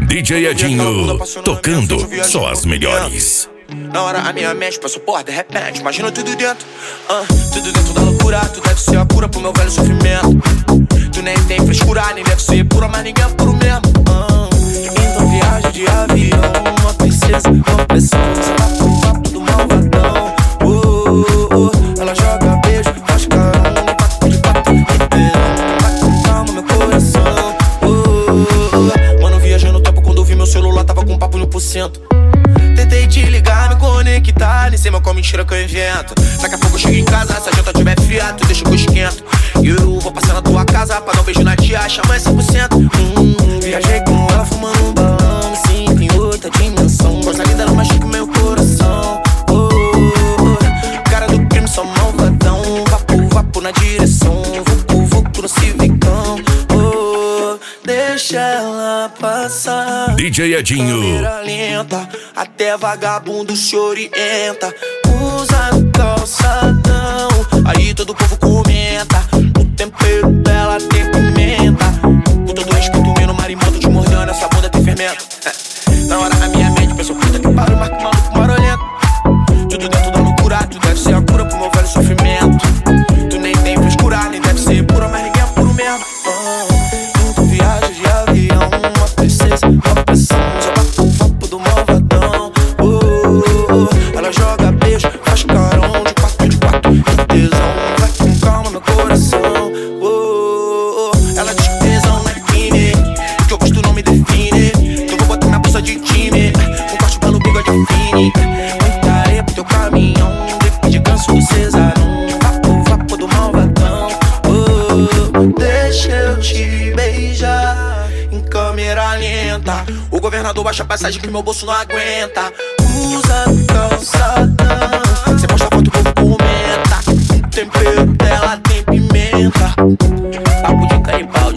DJ Edinho, tocando só as melhores. Na hora a minha mente passou por de repente, imagina tudo dentro. Tudo dentro da loucura, tu deve ser a cura pro meu velho sofrimento. Tu nem tem frescura, nem deve ser pura, mas ninguém é puro mesmo. Então viagem de avião, uma princesa, uma pressão. Você tá com papo do malvadão. Ela joga beijo, faz carão, de quatro inteirão. Vai com calma meu coração. Mano, viajei no tempo quando eu vi meu celular, tava com papo 1%. Tentei te ligar, me conectar, nem sei mais qual mentira que eu invento. Daqui a pouco eu chego em casa, se a janta tiver fria, tu deixa que eu esquento. E eu vou passar na tua casa pra dar um beijo na tia, chama 100%. Viajei com ela fumando um balão, me sinto em outra dimensão. Coisa linda, ela machuca o meu coração. Cara do crime, só malvadão. Vapo na direção, vucu no civicão. Deixa ela passar. DJ Edinho. Câmera lenta, até vagabundo se orienta. Usa calçadão, aí todo o povo comenta. O tempero dela tem pimenta. Com todo respeito, no marimbondo te mordendo, essa bunda tem fermento. Na hora a minha mente pensou, puta que pariu, marca maluco marolento. Tudo dentro da loucura, tu deve ser a cura pro meu velho sofrimento. Tu nem tem frescura, nem deve ser pura, mas ninguém é puro mesmo. Viagem de avião, uma princesa, uma pressão. Só bate o vapo do malvadão. Ela joga beijo, faz carão, de quatro, de tesão. Vai com calma meu coração. Ela diz que tesão não é crime, que eu gosto não me define. Então vou botar minha bolsa de time, um corte pelo bigode fine. Muita areia pro teu caminhão, depois de ganso do cesarão. Vapo do malvadão. Deixa eu te beijar em câmera lenta. O governador baixa a passagem que meu bolso não aguenta. Usa calçadão, cê posta foto, o povo comenta. O tempero dela tem pimenta. Papo de canibal.